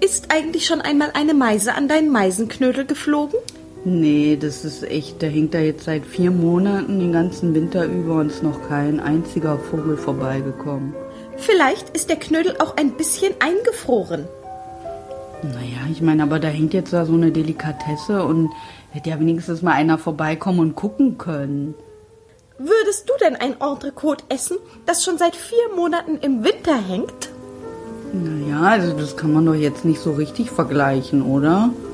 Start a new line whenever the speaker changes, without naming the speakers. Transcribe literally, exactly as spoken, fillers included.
Ist eigentlich schon einmal eine Meise an deinen Meisenknödel geflogen?
Nee, das ist echt, der hängt da jetzt seit vier Monaten den ganzen Winter über und ist noch kein einziger Vogel vorbeigekommen.
Vielleicht ist der Knödel auch ein bisschen eingefroren.
Naja, ich meine, aber da hängt jetzt da so eine Delikatesse und hätte ja wenigstens mal einer vorbeikommen und gucken können.
Würdest du denn ein Entrecote essen, das schon seit vier Monaten im Winter hängt?
Naja, also das kann man doch jetzt nicht so richtig vergleichen, oder?